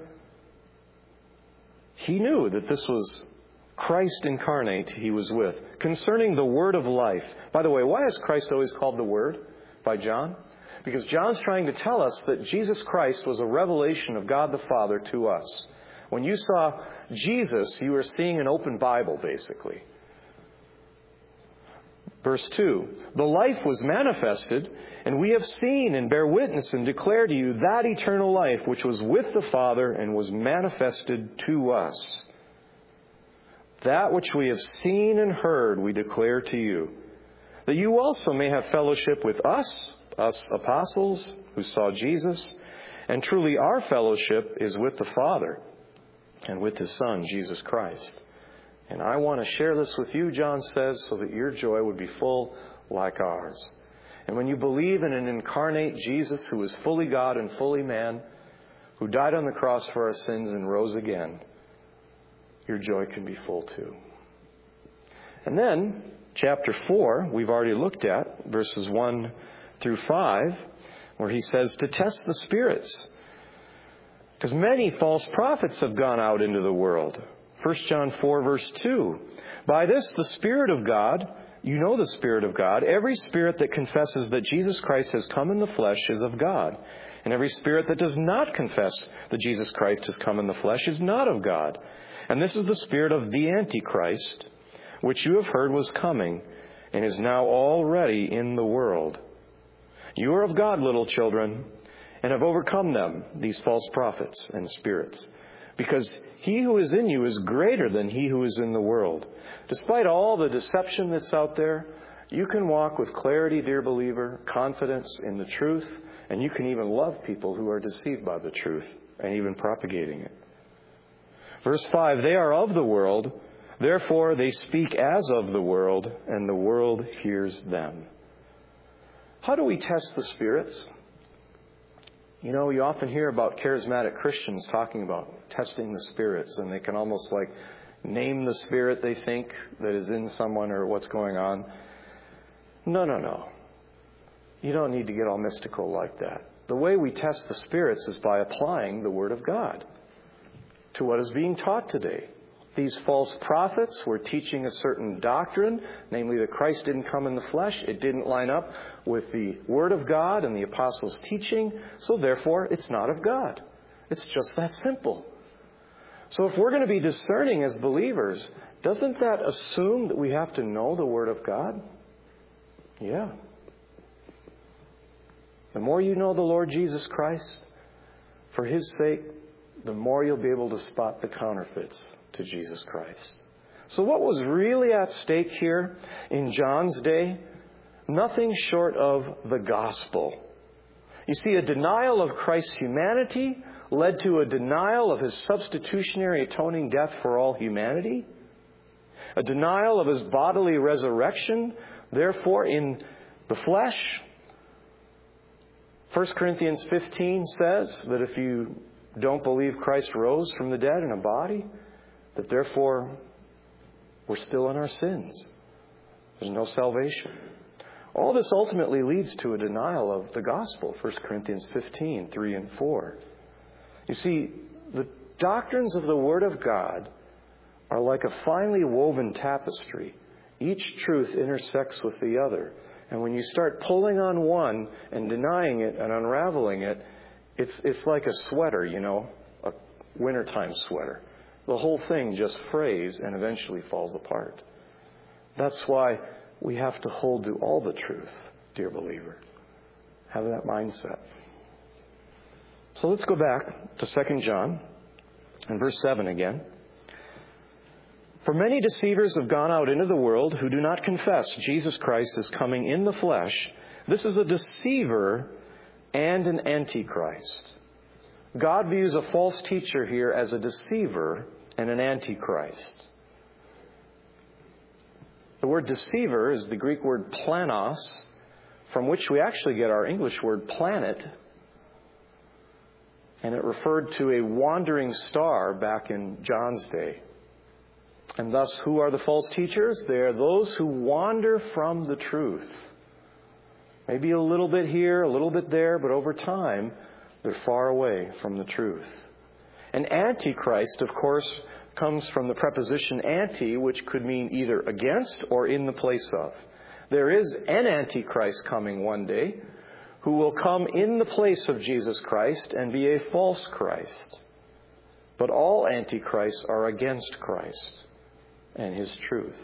He knew that this was Christ incarnate he was with. Concerning the word of life. By the way, why is Christ always called the Word by John? Because John's trying to tell us that Jesus Christ was a revelation of God the Father to us. When you saw Jesus, you were seeing an open Bible, basically. Verse two, the life was manifested, and we have seen and bear witness and declare to you that eternal life which was with the Father and was manifested to us. That which we have seen and heard we declare to you, that you also may have fellowship with us, us apostles who saw Jesus, and truly our fellowship is with the Father and with His Son, Jesus Christ. And I want to share this with you, John says, so that your joy would be full like ours. And when you believe in an incarnate Jesus who is fully God and fully man, who died on the cross for our sins and rose again, your joy can be full too. And then, chapter four, we've already looked at, verses one through five, where he says to test the spirits. Because many false prophets have gone out into the world. First John four, verse two. By this, the Spirit of God, you know the Spirit of God, every spirit that confesses that Jesus Christ has come in the flesh is of God. And every spirit that does not confess that Jesus Christ has come in the flesh is not of God. And this is the spirit of the Antichrist, which you have heard was coming and is now already in the world. You are of God, little children, and have overcome them, these false prophets and spirits, because he who is in you is greater than he who is in the world. Despite all the deception that's out there, you can walk with clarity, dear believer, confidence in the truth, and you can even love people who are deceived by the truth and even propagating it. Verse five, they are of the world, therefore they speak as of the world, and the world hears them. How do we test the spirits? You know, you often hear about charismatic Christians talking about testing the spirits, and they can almost like name the spirit they think that is in someone or what's going on. No, no, no. You don't need to get all mystical like that. The way we test the spirits is by applying the Word of God to what is being taught today. These false prophets were teaching a certain doctrine, namely that Christ didn't come in the flesh. It didn't line up with the Word of God and the apostles' teaching, so therefore it's not of God. It's just that simple. So if we're going to be discerning as believers, doesn't that assume that we have to know the Word of God? Yeah. The more you know the Lord Jesus Christ, for His sake, the more you'll be able to spot the counterfeits to Jesus Christ. So what was really at stake here in John's day? Nothing short of the gospel. You see, a denial of Christ's humanity led to a denial of His substitutionary atoning death for all humanity. A denial of His bodily resurrection, therefore in the flesh, First Corinthians fifteen says that if you don't believe Christ rose from the dead in a body, that therefore we're still in our sins. There's no salvation. All this ultimately leads to a denial of the gospel, First Corinthians fifteen, three and four. You see, the doctrines of the Word of God are like a finely woven tapestry. Each truth intersects with the other. And when you start pulling on one and denying it and unraveling it, it's it's like a sweater, you know, a wintertime sweater. The whole thing just frays and eventually falls apart. That's why we have to hold to all the truth, dear believer. Have that mindset. So let's go back to Second John and verse seven again. For many deceivers have gone out into the world who do not confess Jesus Christ is coming in the flesh. This is a deceiver and an antichrist. God views a false teacher here as a deceiver and an antichrist. The word deceiver is the Greek word planos, from which we actually get our English word planet. And it referred to a wandering star back in John's day. And thus, who are the false teachers? They are those who wander from the truth. Maybe a little bit here, a little bit there, but over time, they're far away from the truth. And antichrist, of course, comes from the preposition anti, which could mean either against or in the place of. There is an antichrist coming one day who will come in the place of Jesus Christ and be a false Christ. But all antichrists are against Christ and His truth.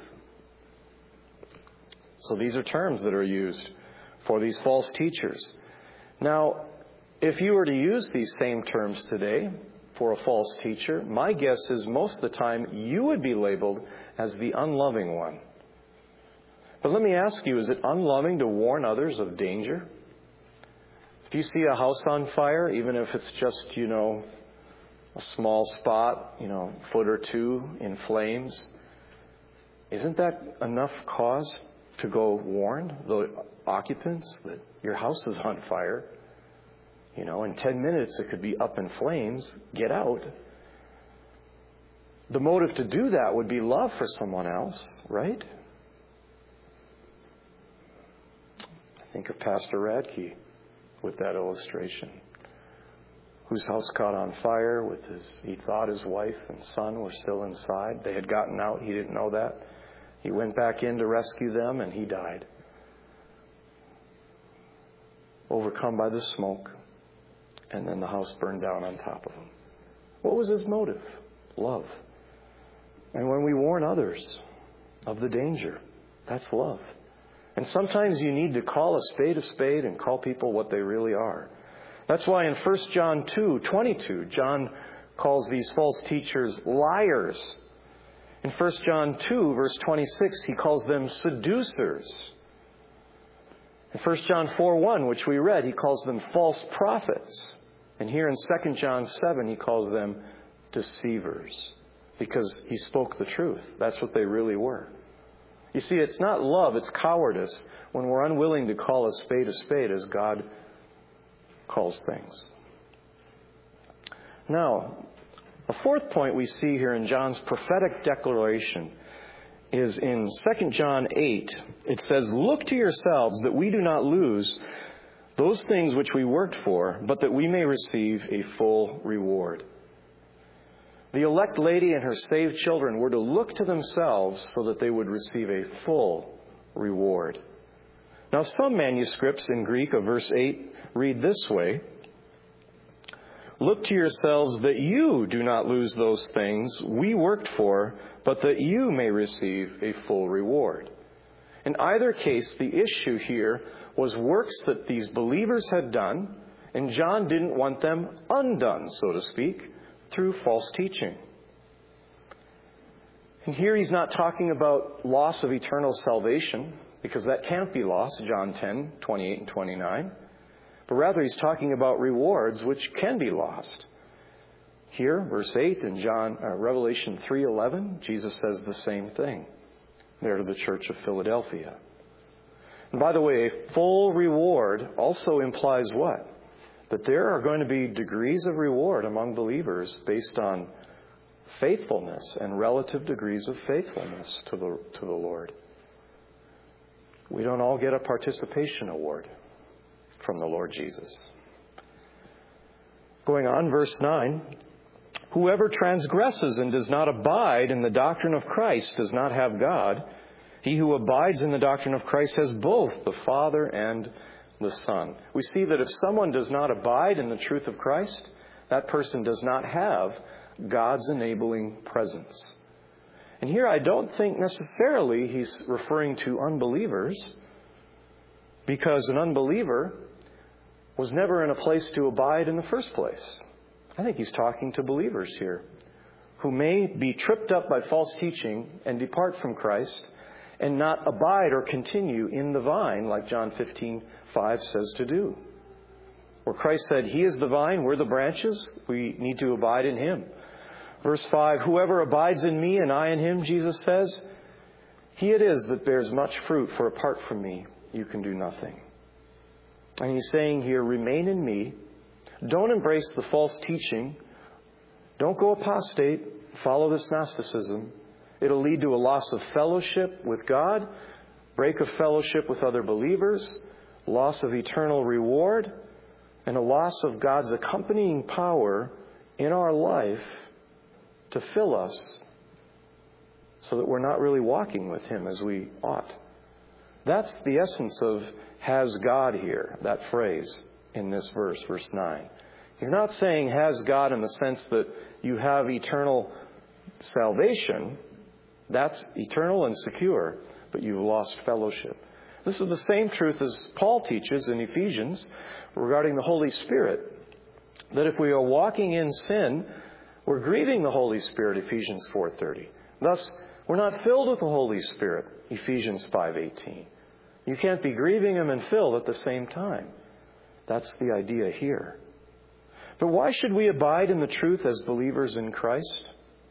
So these are terms that are used for these false teachers. Now, if you were to use these same terms today for a false teacher, my guess is most of the time you would be labeled as the unloving one. But let me ask you, is it unloving to warn others of danger? If you see a house on fire, even if it's just, you know, a small spot, you know, a foot or two in flames, isn't that enough cause to go warn the occupants that your house is on fire? You know, in ten minutes it could be up in flames. Get out. The motive to do that would be love for someone else, right? I think of Pastor Radke with that illustration, whose house caught on fire with his, he thought his wife and son were still inside. They had gotten out. He didn't know that. He went back in to rescue them, and he died, overcome by the smoke, and then the house burned down on top of him. What was his motive? Love. And when we warn others of the danger, that's love. And sometimes you need to call a spade a spade and call people what they really are. That's why in First John two twenty-two, John calls these false teachers liars. In First John two, verse twenty-six, he calls them seducers. In First John four one, which we read, he calls them false prophets. And here in Second John seven, he calls them deceivers, because he spoke the truth. That's what they really were. You see, it's not love, it's cowardice when we're unwilling to call a spade a spade as God calls things. Now, a fourth point we see here in John's prophetic declaration is in Second John eight. It says, "Look to yourselves that we do not lose those things which we worked for, but that we may receive a full reward." The elect lady and her saved children were to look to themselves so that they would receive a full reward. Now, some manuscripts in Greek of verse eight read this way: "Look to yourselves that you do not lose those things we worked for, but that you may receive a full reward." In either case, the issue here was works that these believers had done, and John didn't want them undone, so to speak, through false teaching. And here he's not talking about loss of eternal salvation, because that can't be lost, John ten, twenty-eight and twenty-nine. But rather he's talking about rewards which can be lost. Here, verse eight in John uh, Revelation three eleven, Jesus says the same thing there to the church of Philadelphia. And by the way, a full reward also implies what? But there are going to be degrees of reward among believers based on faithfulness and relative degrees of faithfulness to the, to the Lord. We don't all get a participation award from the Lord Jesus. Going on, verse nine. Whoever transgresses and does not abide in the doctrine of Christ does not have God. He who abides in the doctrine of Christ has both the Father and the Son. We see that if someone does not abide in the truth of Christ, that person does not have God's enabling presence. And here I don't think necessarily he's referring to unbelievers, because an unbeliever was never in a place to abide in the first place. I think he's talking to believers here who may be tripped up by false teaching and depart from Christ and not abide or continue in the vine like John fifteen five says to do. Where Christ said, He is the vine, we're the branches, we need to abide in Him. Verse five, whoever abides in me and I in him, Jesus says, he it is that bears much fruit, for apart from me, you can do nothing. And he's saying here, remain in me. Don't embrace the false teaching. Don't go apostate. Follow this Gnosticism. It'll lead to a loss of fellowship with God, break of fellowship with other believers, loss of eternal reward, and a loss of God's accompanying power in our life to fill us so that we're not really walking with Him as we ought. That's the essence of has God here, that phrase in this verse, verse nine. He's not saying has God in the sense that you have eternal salvation. That's eternal and secure, but you've lost fellowship. This is the same truth as Paul teaches in Ephesians regarding the Holy Spirit, that if we are walking in sin, we're grieving the Holy Spirit, Ephesians four thirty. Thus, we're not filled with the Holy Spirit, Ephesians five eighteen. You can't be grieving Him and filled at the same time. That's the idea here. But why should we abide in the truth as believers in Christ?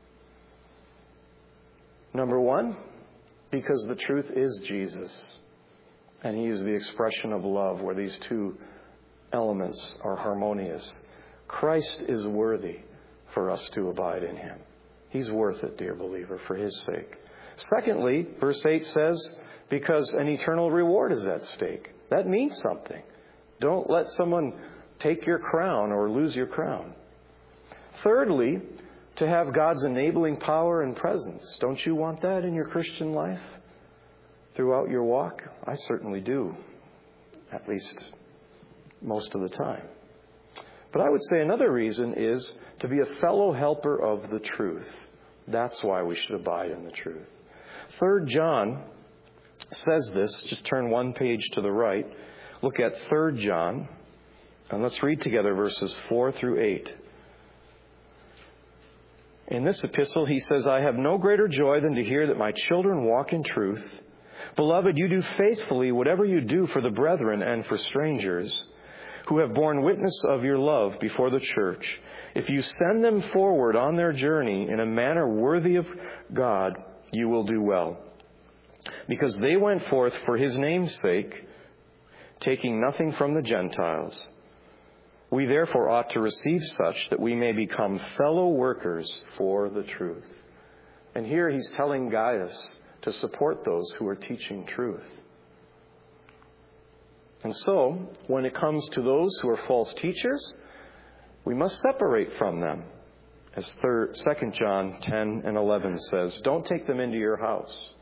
Number one, because the truth is Jesus. And He is the expression of love, where these two elements are harmonious. Christ is worthy for us to abide in Him. He's worth it, dear believer, for His sake. Secondly, verse eight says, because an eternal reward is at stake. That means something. Don't let someone take your crown or lose your crown. Thirdly, to have God's enabling power and presence. Don't you want that in your Christian life throughout your walk? I certainly do, at least most of the time. But I would say another reason is to be a fellow helper of the truth. That's why we should abide in the truth. Third John says this. Just turn one page to the right. Look at Third John. And let's read together verses four through eight. In this epistle, he says, I have no greater joy than to hear that my children walk in truth. Beloved, you do faithfully whatever you do for the brethren and for strangers, who have borne witness of your love before the church. If you send them forward on their journey in a manner worthy of God, you will do well. Because they went forth for His name's sake, taking nothing from the Gentiles. We therefore ought to receive such that we may become fellow workers for the truth. And here he's telling Gaius to support those who are teaching truth. And so, when it comes to those who are false teachers, we must separate from them. As third, Second John ten and eleven says, don't take them into your house,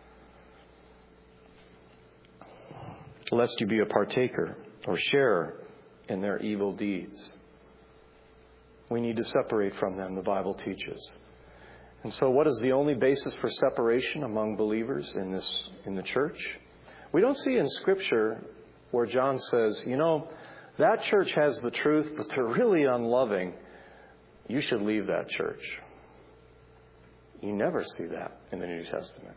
lest you be a partaker or sharer in their evil deeds. We need to separate from them, the Bible teaches. And so what is the only basis for separation among believers in this in the church? We don't see in Scripture where John says, you know, that church has the truth, but they're really unloving. You should leave that church. You never see that in the New Testament.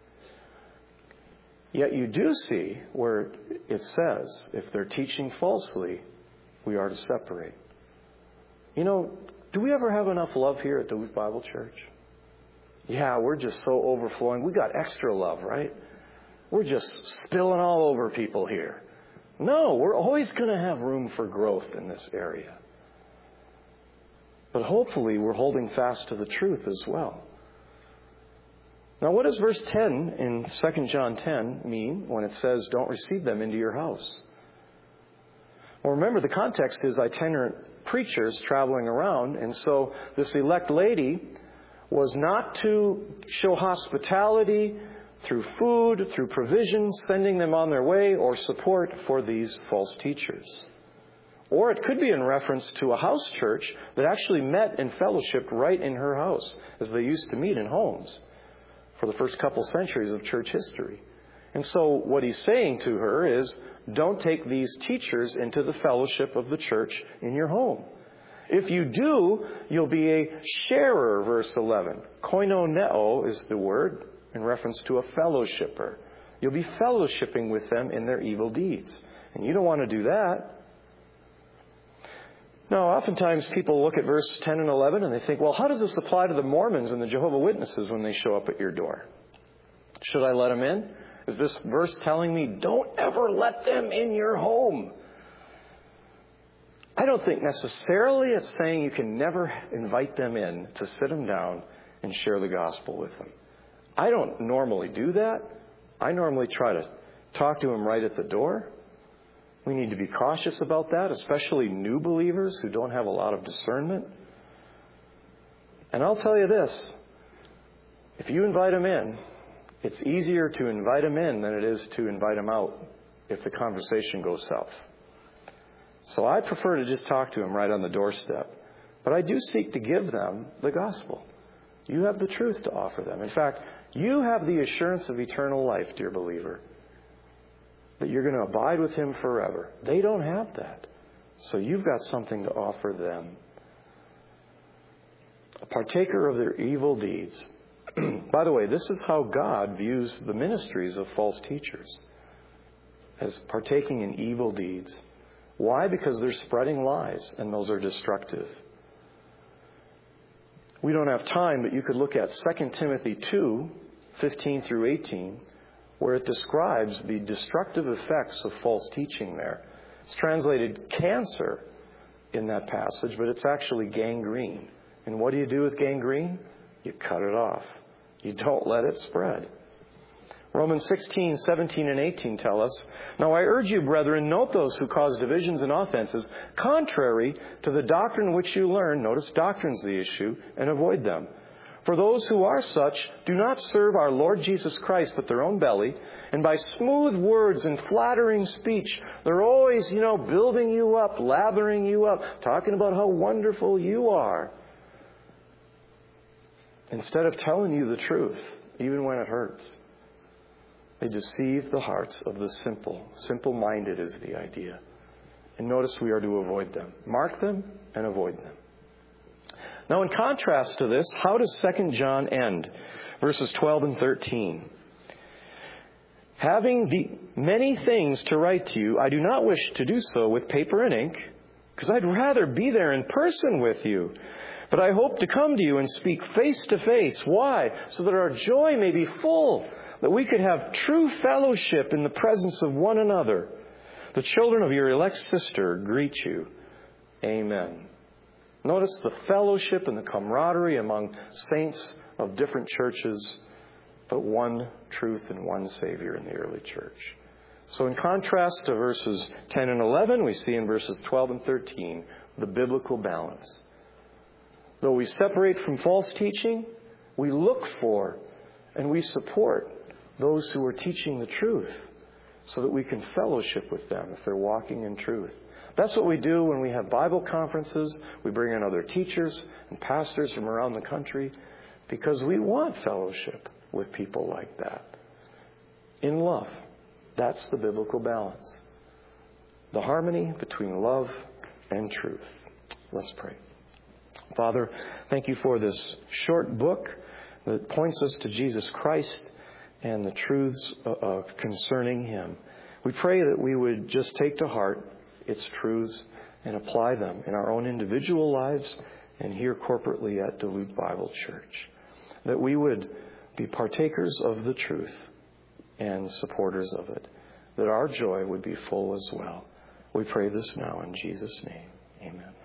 Yet you do see where it says, if they're teaching falsely, we are to separate. You know, do we ever have enough love here at Duluth Bible Church? Yeah, we're just so overflowing. We got extra love, right? We're just spilling all over people here. No, we're always going to have room for growth in this area. But hopefully we're holding fast to the truth as well. Now, what does verse ten in Second John ten mean when it says, don't receive them into your house? Well, remember, the context is itinerant preachers traveling around, and so this elect lady was not to show hospitality through food, through provisions, sending them on their way, or support for these false teachers. Or it could be in reference to a house church that actually met and fellowshiped right in her house, as they used to meet in homes for the first couple centuries of church history. And so what he's saying to her is, don't take these teachers into the fellowship of the church in your home. If you do, you'll be a sharer, verse eleven. Koinoneo is the word in reference to a fellowshipper. You'll be fellowshipping with them in their evil deeds. And you don't want to do that. Now, oftentimes people look at verse ten and eleven and they think, well, how does this apply to the Mormons and the Jehovah's Witnesses when they show up at your door? Should I let them in? Is this verse telling me, don't ever let them in your home? I don't think necessarily it's saying you can never invite them in to sit them down and share the gospel with them. I don't normally do that. I normally try to talk to them right at the door. We need to be cautious about that, especially new believers who don't have a lot of discernment. And I'll tell you this, if you invite them in, it's easier to invite them in than it is to invite them out if the conversation goes south. So I prefer to just talk to them right on the doorstep. But I do seek to give them the gospel. You have the truth to offer them. In fact, you have the assurance of eternal life, dear believer, that you're going to abide with Him forever. They don't have that. So you've got something to offer them. A partaker of their evil deeds. By the way, this is how God views the ministries of false teachers, as partaking in evil deeds. Why? Because they're spreading lies, and those are destructive. We don't have time, but you could look at Second Timothy two, fifteen through eighteen, where it describes the destructive effects of false teaching there. It's translated cancer in that passage, but it's actually gangrene. And what do you do with gangrene? You cut it off. You don't let it spread. Romans sixteen, seventeen, and eighteen tell us, now I urge you, brethren, note those who cause divisions and offenses, contrary to the doctrine which you learn. Notice doctrine's the issue, and avoid them. For those who are such do not serve our Lord Jesus Christ, but their own belly, and by smooth words and flattering speech, they're always, you know, building you up, lathering you up, talking about how wonderful you are, instead of telling you the truth, even when it hurts. They deceive the hearts of the simple. Simple-minded is the idea. And notice we are to avoid them. Mark them and avoid them. Now, in contrast to this, how does Second John end? Verses twelve and thirteen. Having the many things to write to you, I do not wish to do so with paper and ink, because I'd rather be there in person with you. But I hope to come to you and speak face to face. Why? So that our joy may be full, that we could have true fellowship in the presence of one another. The children of your elect sister greet you. Amen. Notice the fellowship and the camaraderie among saints of different churches, but one truth and one Savior in the early church. So in contrast to verses ten and eleven, we see in verses twelve and thirteen the biblical balance. Though we separate from false teaching, we look for and we support those who are teaching the truth so that we can fellowship with them if they're walking in truth. That's what we do when we have Bible conferences. We bring in other teachers and pastors from around the country because we want fellowship with people like that. In love. That's the biblical balance. The harmony between love and truth. Let's pray. Father, thank you for this short book that points us to Jesus Christ and the truths uh, concerning Him. We pray that we would just take to heart its truths and apply them in our own individual lives and here corporately at Duluth Bible Church. That we would be partakers of the truth and supporters of it. that our joy would be full as well. We pray this now in Jesus' name. Amen.